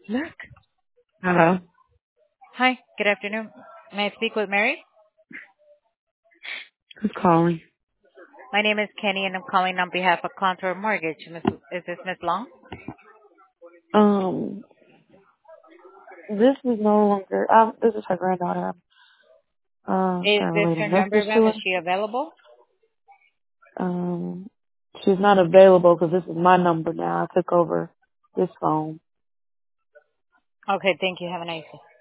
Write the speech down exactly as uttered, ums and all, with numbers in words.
Look. Hello. Hi, good afternoon. May I speak with Mary? Who's calling? My name is Kenny, and I'm calling on behalf of Contour Mortgage. Miss, is this Miss Long? Um, this is no longer. Um, this is her granddaughter. I'm uh, Is trying to this relay a her number, message ma'am? to Is her. she available? Um, she's not available because this is my number now. I took over this phone. Okay, thank you. Have a nice day.